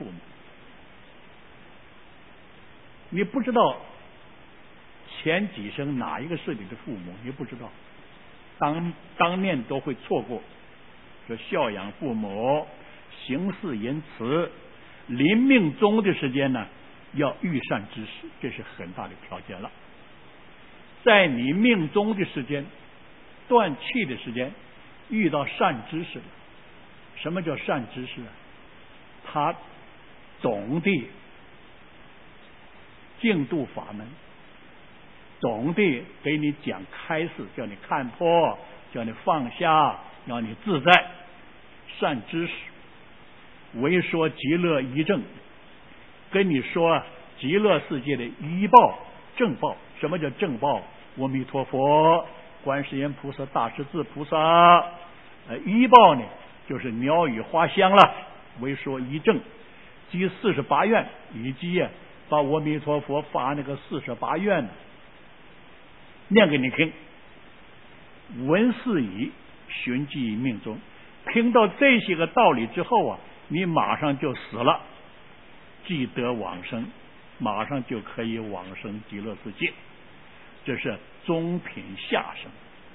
父母，你不知道前几生哪一个是你的父母，你不知道，当面都会错过。说孝养父母，行事言辞，临命终的时间呢，要遇善知识，这是很大的条件了。在你命终的时间，断气的时间，遇到善知识了。什么叫善知识啊？他懂得净度法门，懂得给你讲开示，叫你看破，叫你放下，让你自在。善知识为说极乐一正，跟你说极乐世界的一报正报。什么叫正报？阿弥陀佛、观世音菩萨、大势至菩萨。一报呢，就是鸟语花香了。为说一正，即48愿，以及把阿弥陀佛发那个48愿念给你听。闻是已，寻迹命中。听到这些个道理之后啊，你马上就死了，即得往生，马上就可以往生极乐世界。这是中品下生。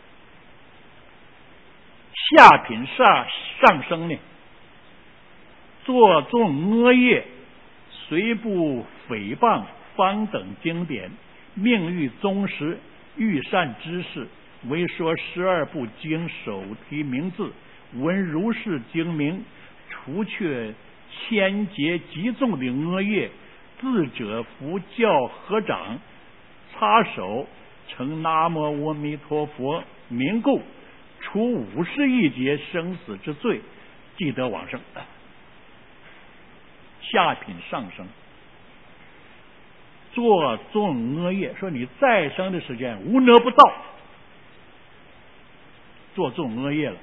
下品上生呢，作众恶业，虽不诽谤方等经典，命欲宗实，欲善知识，为说12部经首题名字，闻如是经名，除却千劫极重的恶业，自者服教合掌，擦手称南无阿弥陀佛名故，除51劫生死之罪，即得往生。下品上生，做众恶业，说你再生的时间无恶不造，做众恶业了。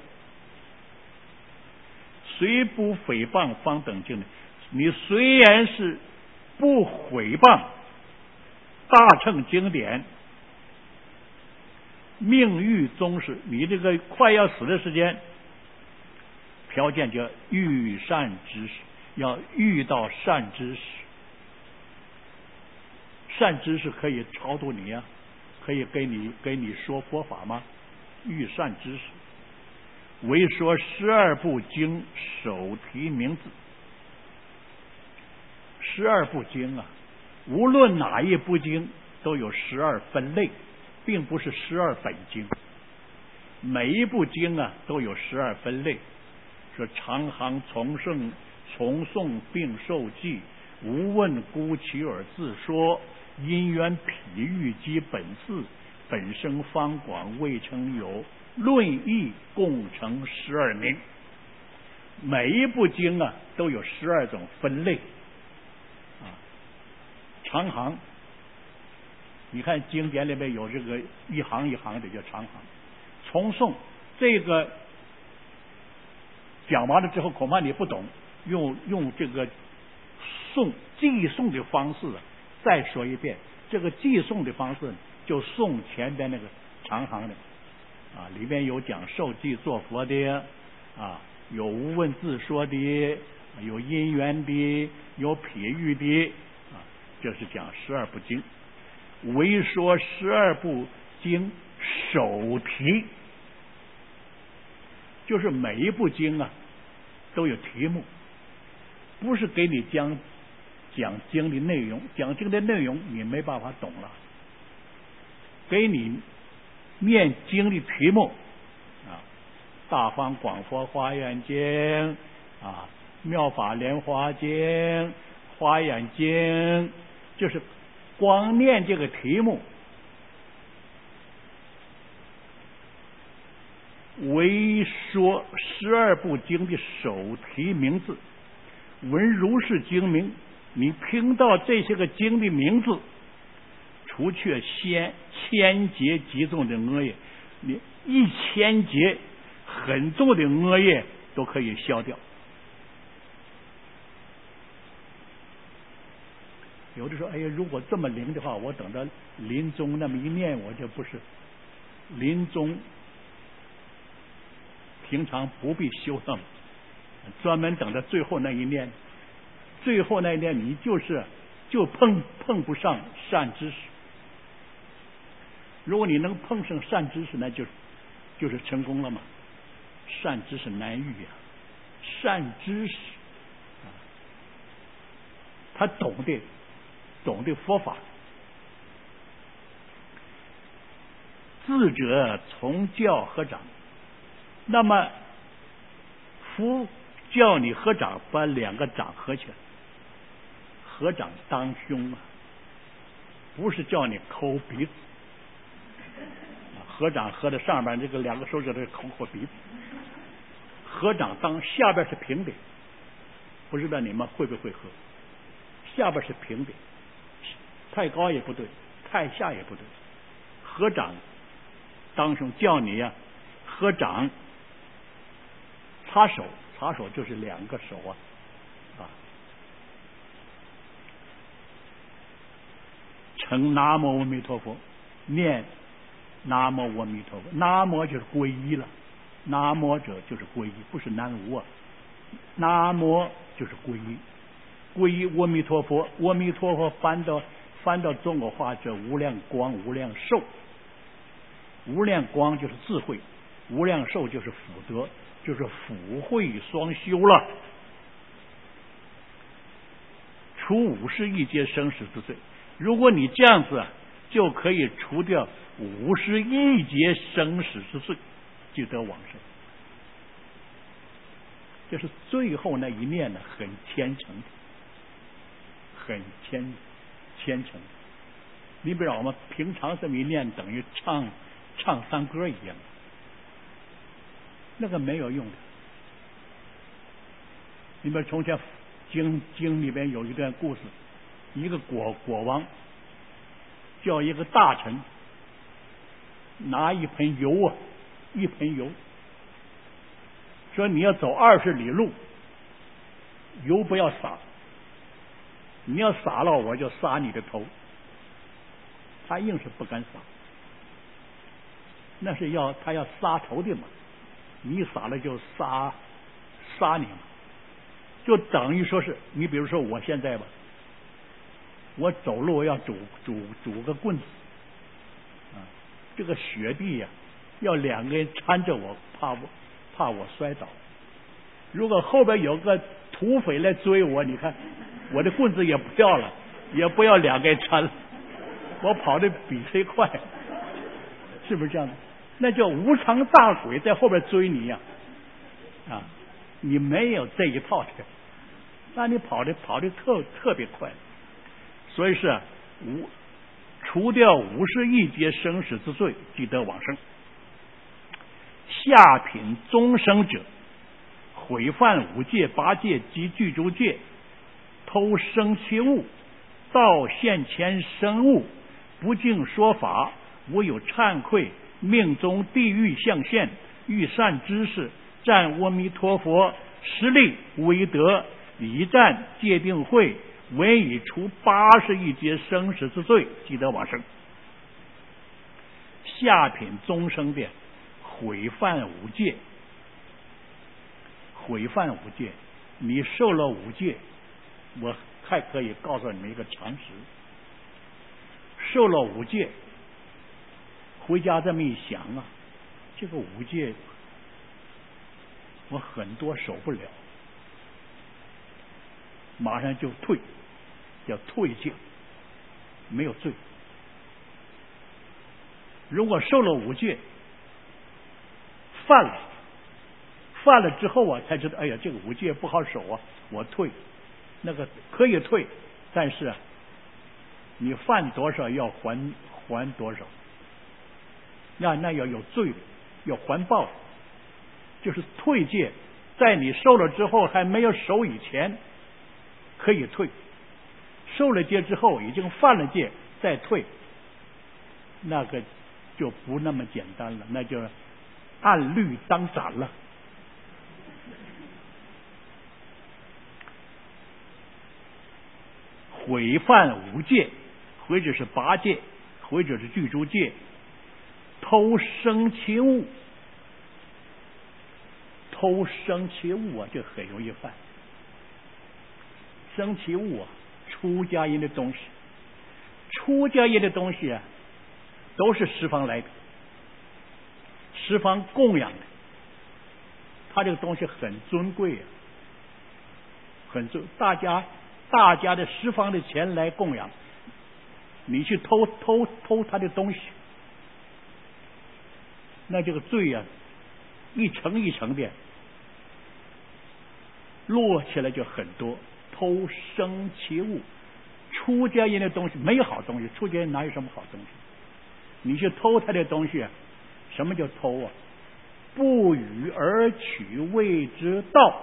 虽不诽谤方等经的，你虽然是不诽谤大乘经典，命欲终时，你这个快要死的时间，条件叫遇善知识，要遇到善知识。善知识可以超度你啊，可以给你说佛法吗？遇善知识，为说12部经首题名字。12部经啊，无论哪一部经都有12分类，并不是12本经。每一部经啊都有12分类，说长行从诵并受记，无问孤其耳自说，因缘譬喻及本事，本生方广未曾有，论义共成12名。每一部经啊都有12种分类啊。长行，你看经典里面有这个一行一行的叫长行。从诵，这个讲完了之后恐怕你不懂，用这个记诵的方式再说一遍。这个记诵的方式就诵前边那个长行的啊，里面有讲受记作佛的啊，有无问自说的，有因缘的，有譬喻的啊，这是讲12部经。为说12部经首题，就是每一部经啊都有题目，不是给你讲经的内容，讲经的内容你没办法懂了，给你念经的题目啊，大方广佛华严经啊，妙法莲华经、华严经，就是光念这个题目。为说12部经的首题名字，闻如是经名，你听到这些个经的名字，除却千劫极重的恶业，你1000劫很重的恶业都可以消掉。有的说，哎呀，如果这么灵的话，我等到临终那么一念，我就不是临终。平常不必修那么，专门等到最后那一念， 最后那一天你就碰不上善知识。如果你能碰上善知识，那就是成功了嘛。善知识难遇呀，善知识他懂得佛法。智者从教合掌，那么佛教你合掌，把两个掌合起来，合掌当胸啊，不是叫你抠鼻子。合掌合在上边，这个两个手指头抠鼻子。合掌当下边是平的，不知道你们会不会合？下边是平的，太高也不对，太下也不对。合掌当胸，叫你呀，合掌擦手就是两个手称南无阿弥陀佛，念南无阿弥陀佛。南无就是皈依了，南无者就是皈依，不是南无啊。南无就是皈依，皈依阿弥陀佛。阿弥陀佛翻到中国话叫无量光无量寿。无量光就是智慧，无量寿就是福德，就是福慧双修了，除51劫生死之罪。如果你这样子就可以除掉51劫生死之罪，就得往生。就是最后那一念呢，很虔诚，很虔诚。你比如我们平常这么一念，等于唱山歌一样，那个没有用的。你比如从前经里边有一段故事，一个国王叫一个大臣拿一盆油，说你要走20里路，油不要洒，你要洒了我就杀你的头。他硬是不敢洒，那是他要杀头的嘛，你洒了就杀你嘛，就等于说是你比如说我现在吧，我走路要拄个棍子这个雪地呀，要2个人搀着我，怕我摔倒。如果后边有个土匪来追我，你看我的棍子也不要了，也不要2个人搀了，我跑得比谁快，是不是这样的？那叫无常大鬼在后边追你呀，你没有这一套的，那你跑得特别快。所以是除掉51劫生死之罪，即得往生。下品终生者，毁犯5戒8戒及具足戒，偷生其物，盗现前生物，不敬说法，无有忏愧，命中地狱象现，遇善知识，赞阿弥陀佛，实力威德，一战戒定慧，唯以除81劫生死之罪，即得往生。下品终生的毁犯5戒，你受了5戒，我还可以告诉你们一个常识，受了5戒，回家这么一想这个5戒我很多守不了，马上就退，叫退戒，没有罪。如果受了5戒，犯了之后才知道，哎呀，这个5戒不好守我退，那个可以退，但是你犯多少要还多少，那要有罪的，要还报，就是退戒，在你受了之后还没有守以前可以退，受了戒之后已经犯了戒再退，那个就不那么简单了，那就按律当斩了。毁犯5戒，或者是8戒，或者是具足戒，偷生其物，这很容易犯。 生其物啊，出家人的东西，出家人的东西啊，都是十方来的，十方供养的，他这个东西很尊贵啊，很尊，大家的十方的钱来供养，你去偷他的东西，那这个罪啊，一层一层的落起来就很多。偷生其物，出家人的东西没有好东西，出家人哪有什么好东西？你去偷他的东西啊，什么叫偷啊？不与而取谓之盗。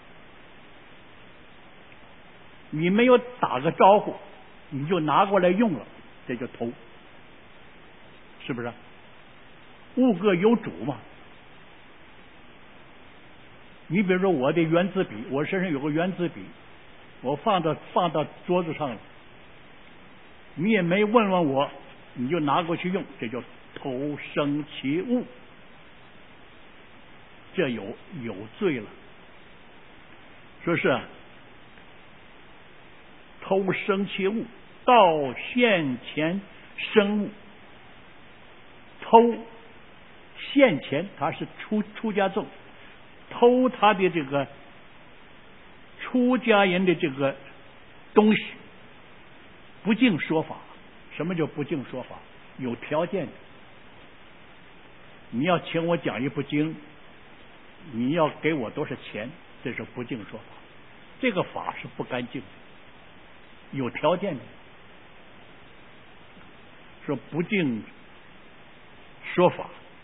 你没有打个招呼，你就拿过来用了，这叫偷，是不是？物各有主嘛。你比如说我的圆珠笔，我身上有个圆珠笔，我放到桌子上了，你也没问问我，你就拿过去用，这叫偷生其物，这有罪了。说是偷生其物，盗现钱生物。偷现钱，他是出家众，偷他的这个出家人的这个东西，不敬说法。什么叫不敬说法？有条件的，你要请我讲一部经，你要给我多少钱，这是不敬说法。这个法是不干净的，有条件的。说不敬说法，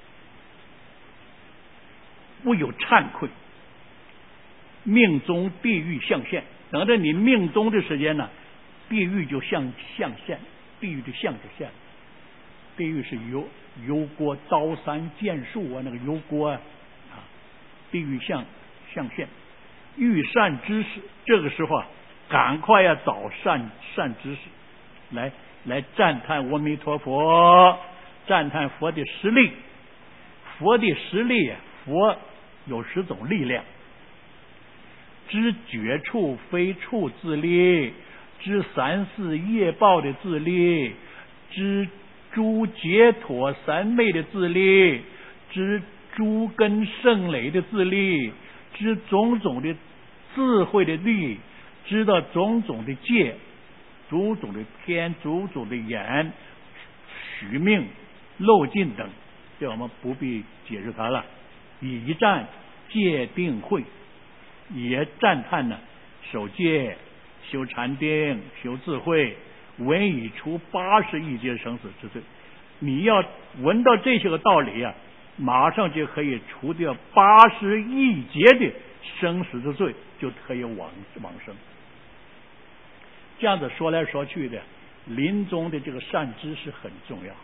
不有忏愧，命中地狱象现。等着你命中的时间呢，地狱就象现，地狱的象就现了。地狱是油锅、刀山、剑树啊，那个油锅啊，地狱象现。遇善知识，这个时候啊，赶快要找善知识来赞叹阿弥陀佛，赞叹佛的实力。佛的实力，佛有10种力量：知觉处非处自力，知3世业报的自力，知诸解脱三昧的自力，知诸根胜累的自力，知种种的智慧的力，知道种种的戒，种种的天，种种的眼，许命漏尽等，这我们不必解释它了。以战戒定慧，也赞叹呢，守戒、修禅定、修智慧，闻以除80亿劫生死之罪。你要闻到这些个道理啊，马上就可以除掉80亿劫的生死之罪，就可以往生。这样子说来说去的，临终的这个善知识很重要，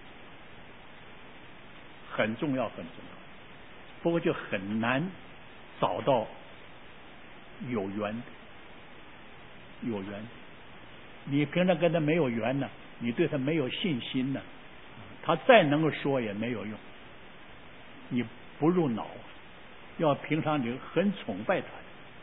很重要，很重要。不过就很难找到有缘的。你平常跟他没有缘呢，你对他没有信心呢，他再能够说也没有用，你不入脑。要平常你很崇拜他。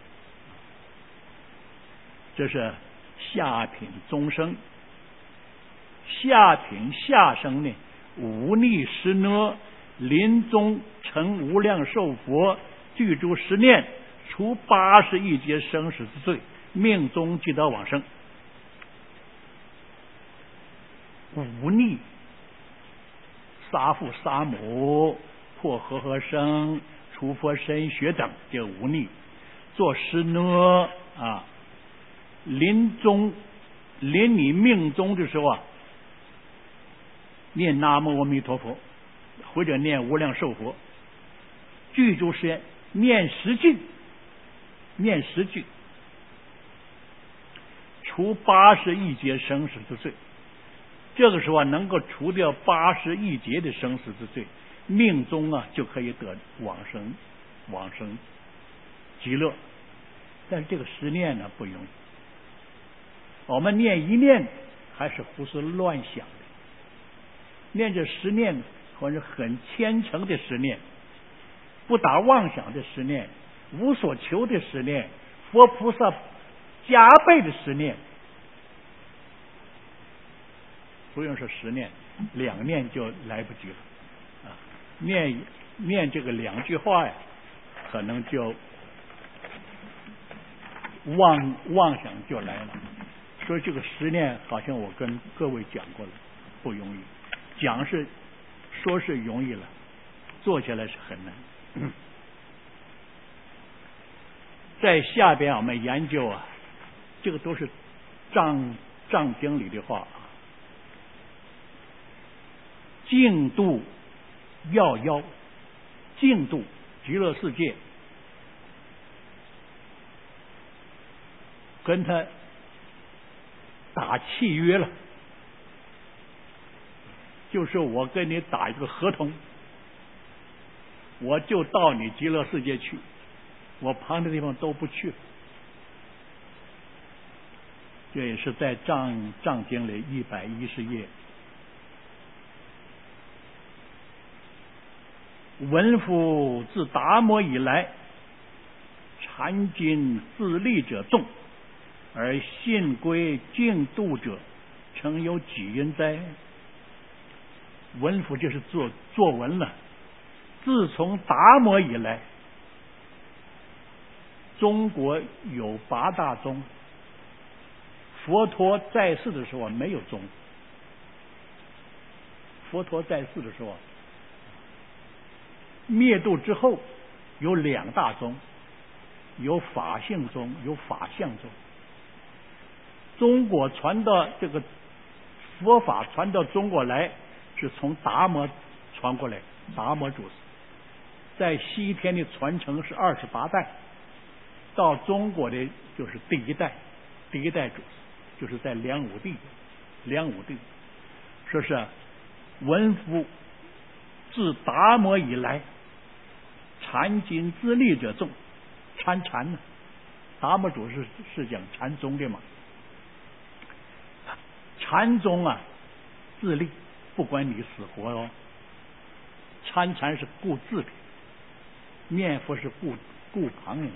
这是下品中生。下品下生呢，无逆十呢，临终成无量寿佛，具诸十念，除80亿劫生死之罪，命中即得往生。无逆，杀父杀母，破和生，除佛身血等，这无逆。做十呢啊，临你命中的时候啊，念南无阿弥陀佛，或者念无量寿佛，具诸十念，念10句，除80亿劫生死之罪。这个时候啊，能够除掉80亿劫的生死之罪，命中啊就可以得往生极乐。但是这个10念呢不容易，我们念1念还是胡思乱想的，念这10念或者很虔诚的10念，不打妄想的10念，无所求的10念，佛菩萨加倍的10念，不用说10念，2念就来不及了啊！念这个2句话呀，可能就妄想就来了。所以这个10念，好像我跟各位讲过了，不容易。说是容易了，做起来是很难。在下边我们研究啊，这个都是藏经里的话啊。净度要净度极乐世界，跟他打契约了，就是我跟你打一个合同，我就到你极乐世界去，我旁的地方都不去。这也是在藏经里110页。闻夫自达摩以来，禅经自立者众，而信归净度者，曾有几人哉？闻夫就是作文了。自从达摩以来，中国有8大宗，佛陀在世的时候没有宗。佛陀在世的时候灭度之后有2大宗，有法性宗，有法相宗。中国传到这个佛法传到中国来，是从达摩传过来，达摩祖师在西天的传承是28代，到中国的就是第一代祖师，就是在梁武帝，说是闻夫自达摩以来，禅经自立者众，禅呢，达摩祖师是讲禅宗的嘛。禅宗啊，自立，不管你死活哦。参禅是顾自的，念佛是顾旁人。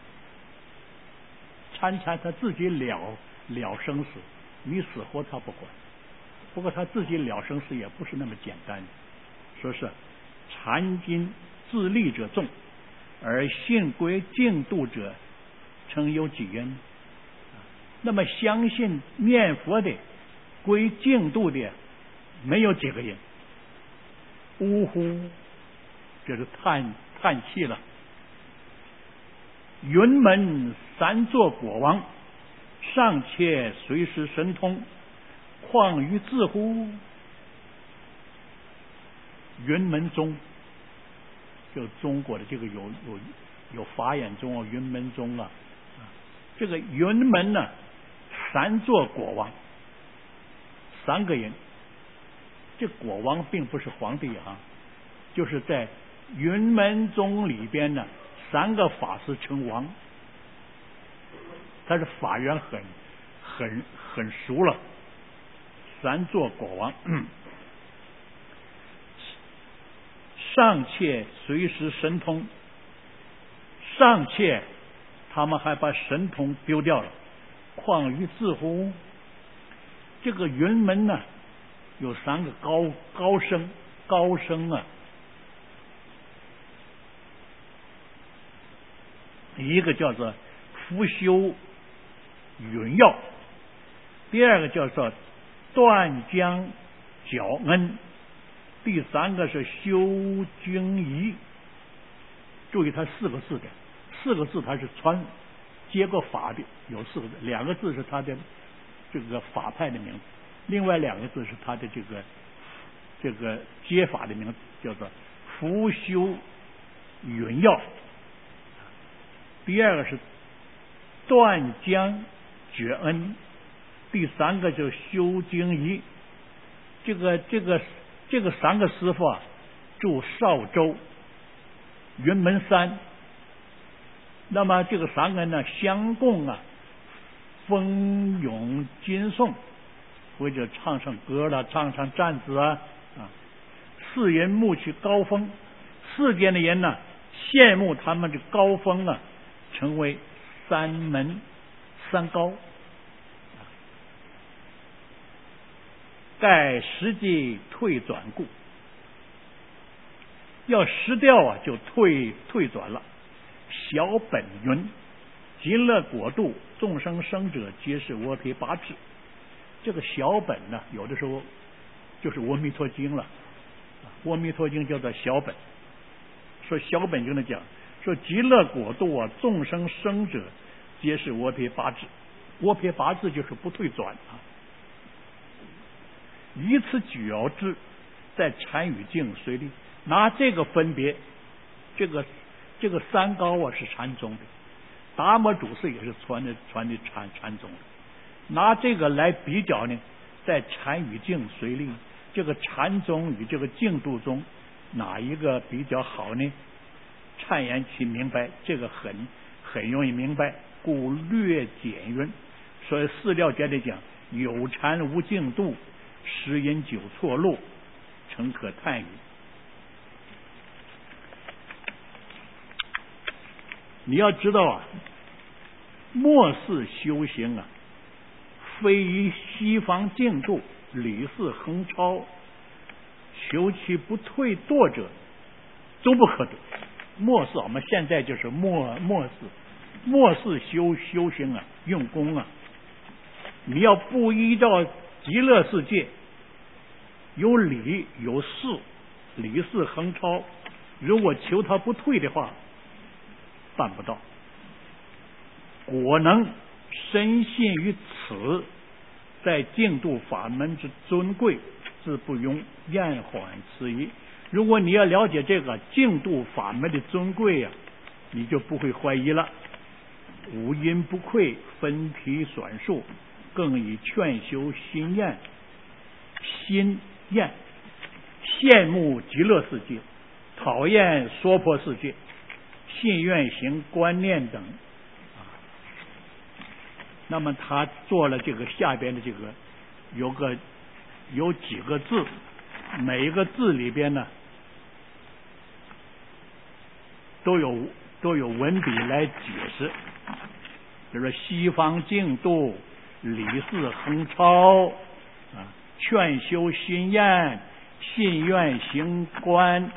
参禅他自己了生死，你死活他不管。不过他自己了生死也不是那么简单的，说是禅经自立者众，而信归净度者，曾有几人？那么相信念佛的、归净度的，没有几个人。呜呼，这是叹气了。云门3座国王，尚且随时神通，况于自乎？云门宗，就中国的这个有法眼宗啊，云门宗啊，这个云门呢，3座国王，3个人。这国王并不是皇帝啊，就是在云门宗里边呢，3个法师称王，他是法缘很熟了。3座国王，尚且随时神通，尚且他们还把神通丢掉了，况于自乎？这个云门呢，有3个高僧啊，一个叫做福修云耀，第2个叫做断江皎恩，第3个是修经仪。注意他4个字的，4个字他是传接过法的，有4个字，2个字是他的这个法派的名字，另外2个字是他的这个接法的名字，叫做福修云耀。第2个是断江觉恩，第3个就是修经仪。这个3个师傅啊，住邵州云门山。那么这个3个人呢，相共啊，风咏金颂，或者唱唱歌了，唱唱战子啊，4人慕其高峰，世间的人呢，羡慕他们的高峰啊，成为三门三高，盖实际退转故。要失掉啊，就退转了。小本云：极乐国度，众生生者，皆是阿阇八智。这个小本呢，有的时候就是《阿弥陀经》了，《阿弥陀经》叫做小本。说小本经的讲，说极乐国度啊，众生生者，皆是阿阇八智。阿阇八智就是不退转啊。以此觉知，在禅语境随力，拿这个分别，这个三高啊是禅宗的，达摩祖师也是传的禅宗的。拿这个来比较呢，在禅语境随力，这个禅宗与这个净土宗哪一个比较好呢？阐言其明白，这个很容易明白，故略简云。所以四料界里讲，有禅无净土，十因九错路，诚可叹语。你要知道啊，末世修行啊，非于西方净土，理事横超，求其不退堕者，终不可得。末世我们现在就是末世修行啊，用功啊，你要不依照极乐世界有理有事，理事横超，如果求他不退的话，办不到。果能深信于此，在净土法门之尊贵，自不庸厌缓迟疑。如果你要了解这个净土法门的尊贵啊，你就不会怀疑了。五因不愧，分题算数，更以劝修心厌，羡慕极乐世界，讨厌娑婆世界，信愿行观念等。那么他做了这个下边的这个有几个字，每一个字里边呢都有文笔来解释。比如说西方净土，理事横超啊，劝修心厌，信愿行观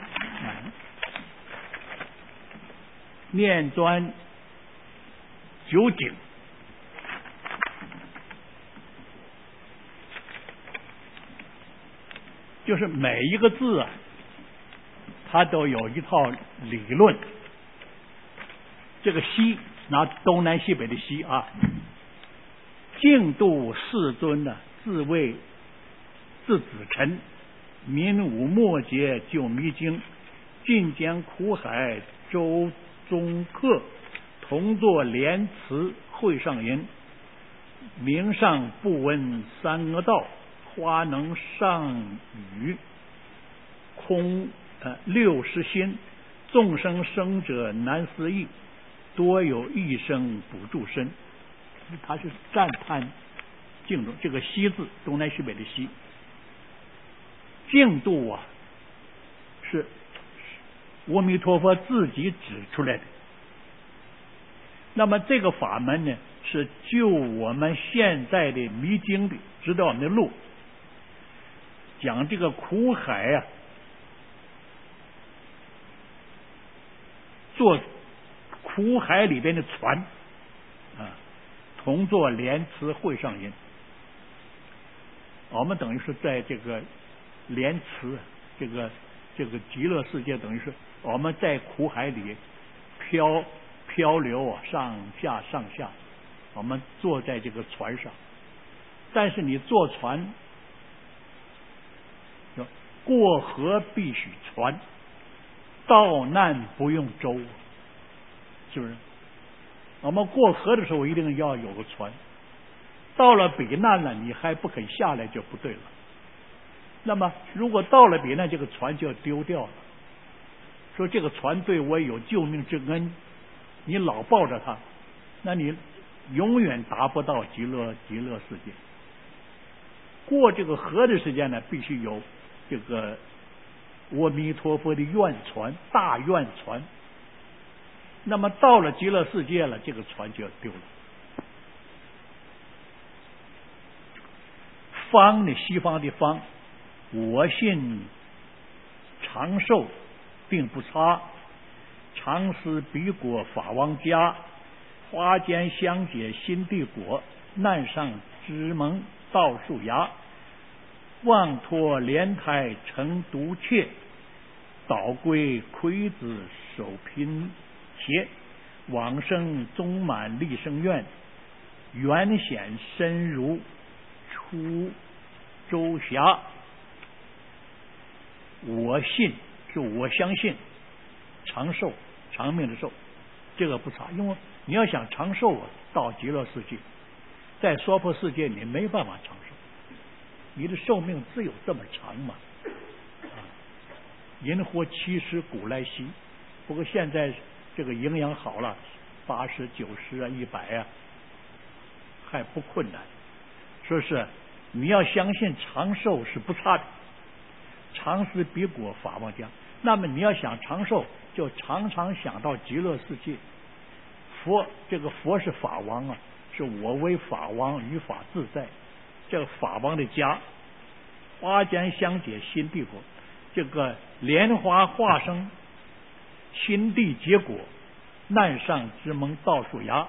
念专究竟。就是每一个字啊，它都有一套理论。这个西，拿东南西北的西啊，净土世尊呢，自谓字子臣，民无末劫救迷经，尽将苦海周中客，同作莲池会上人，名上不闻三阿道，花能上语，空六识心，众生生者难思议，多有一生不住身。他是赞叹净土，这个西字，东南西北的西，净土啊，是阿弥陀佛自己指出来的。那么这个法门呢，是救我们现在的迷经的，指导我们的路。讲这个苦海啊，做苦海里边的船啊，同作莲池会上人。我们等于是在这个莲池这个极乐世界，等于是我们在苦海里漂流啊，上下，我们坐在这个船上。但是你坐船，过河必须船，到难不用舟，是不是？我们过河的时候一定要有个船，到了彼难了，你还不肯下来就不对了。那么如果到了彼难，这个船就要丢掉了。说这个船对我有救命之恩，你老抱着它，那你永远达不到极乐世界。过这个河的时间呢，必须有这个阿弥陀佛的愿船，大愿船。那么到了极乐世界了，这个船就要丢了。 方呢，西方的方，我信长寿并不差，常思彼国法王家，花间香解心地果，难上之盟道树芽，妄托莲台成独妾，倒归魁子守贫邪，往生宗满立生愿，原显深如出周霞。我信是我相信长寿长命的寿，这个不差，因为你要想长寿啊，到极乐世界，在娑婆世界你没办法长寿，你的寿命只有这么长嘛。人活70古来稀，不过现在这个营养好了，80、90啊、100啊，还不困难。说是你要相信长寿是不差的，常思彼国法王家。那么你要想长寿，就常常想到极乐世界。佛，这个佛是法王啊，是我为法王，于法自在。这个法王的家，花间香解心地果，这个莲花化生，心地结果，难上之盟道树芽。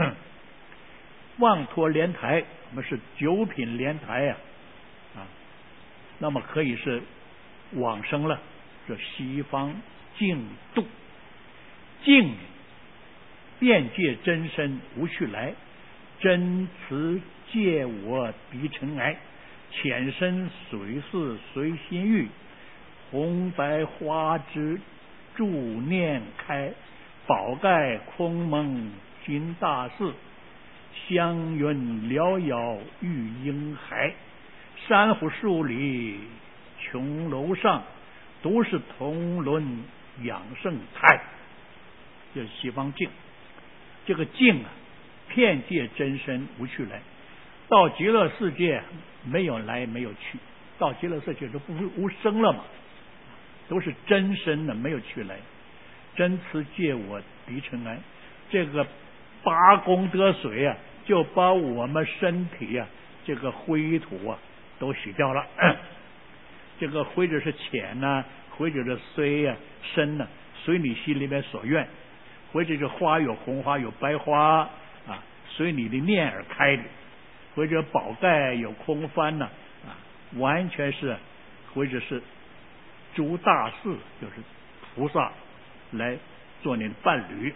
妄托莲台，我们是9品莲台呀，那么可以是往生了，这西方净土，净遍界真身无去来，真慈借我敌尘埃，浅深水寺随心欲，红白花枝助念开，宝盖空蒙行大事，香云缭绕玉英海，珊瑚树里琼楼上，都是铜轮养圣台。这是西方净，这个净啊，遍界真身无去来，到极乐世界没有来没有去，到极乐世界就不无生了嘛，都是真身的，没有去来。真慈借我敌尘埃，这个八功德水啊，就把我们身体啊这个灰土啊都洗掉了。这个灰者是浅呐，灰者是虽呀深呐，随你心里面所愿。灰者是花有红花有白花啊，随你的念而开的。灰者宝盖有空翻呐完全是灰者是诸大士，就是菩萨来做你的伴侣。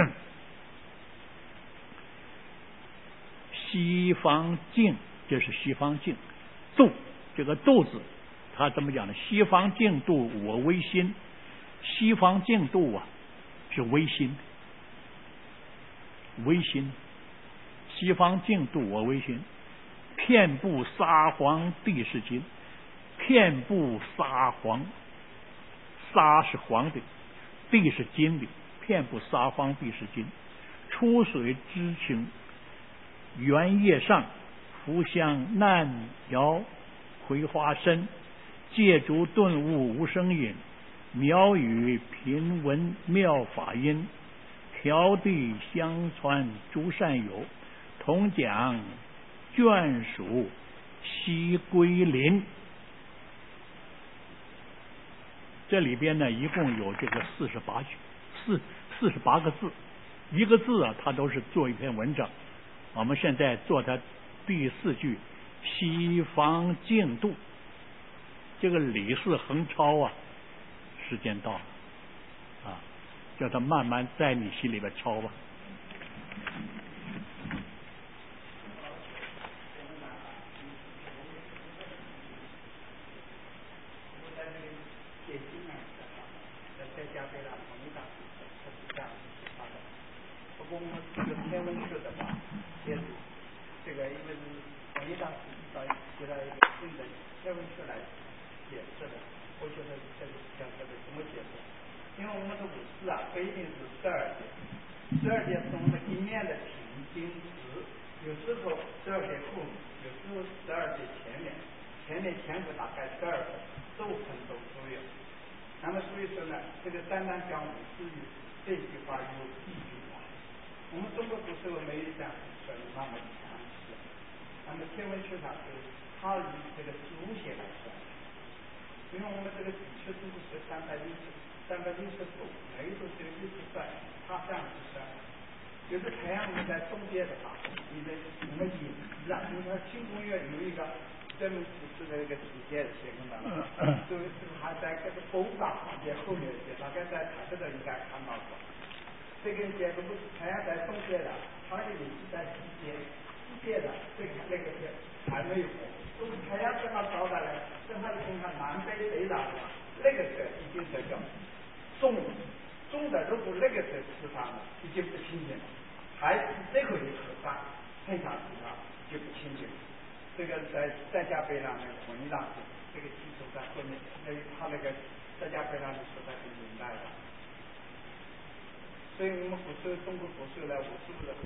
西方净，这是西方净度，这个度字他怎么讲呢？西方净度我唯心，西方净度啊是唯心，唯心，西方净度我唯心，遍布沙皇地是金，遍布沙皇，沙是黄的，地是金的，遍布沙方地是金，出水之情，原叶上浮香难摇葵花深，借竹顿悟无声音，妙语频闻妙法音，调地相传诸善友，同讲眷属西归林。这里边呢一共有这个48个字，一个字啊它都是做一篇文章。我们现在做它第4句，西方净度。这个李氏横超啊，时间到了啊，叫他慢慢在你心里边抄吧。 我们这个天文学的话，也是这个，因为是文艺大师给他一个新的天文学来解释的。我觉得这个讲这个怎么解释？因为我们的五字啊，不一定是12节，12节是我们一年的平均值，有时候12节后面，有时候12节前面前后大概12个都很都有。那么所以说呢，这个单单讲五字语这句话有一句话。我们中国古时候没有像说的那么详细，那么天文学上是它以这个主线来算，因为我们这个地球度是360度，每度这个1算，它这样子算。就是太阳在中间的话，我们引子啊，因为它新公园有一个专门指示的一个时间线，看到吗？就是还在这个风大旁边后面些，大概在台这应该看到过。这根线如果是太阳在中间的，它的引子在西边的，这个那个线还没有过。如果太阳正好照来，正好你看南北对上的，那个是已经这叫中的，如果那个是吃饭了，已经不清净了。还是最后一颗饭配上其他就不清净。这个在家背上那个混一大这个基础在后面，他那个在家背上的时候很明白了。所以我们中国古时候呢，武术的